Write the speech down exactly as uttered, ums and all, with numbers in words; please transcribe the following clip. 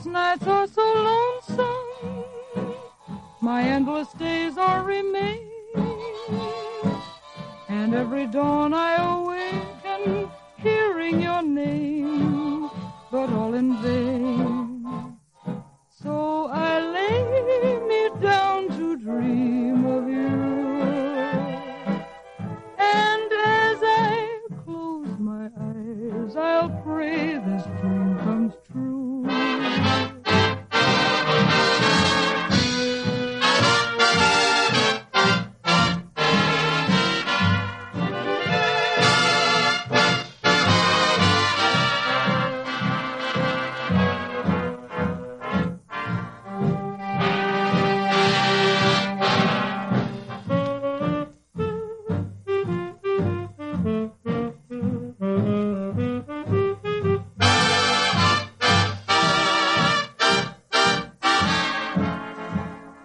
Sleepless nights are so lonesome, my endless days are remain, and every dawn I awaken hearing your name, but all in vain. So I lay me down to dream of you, and as I close my eyes I'll pray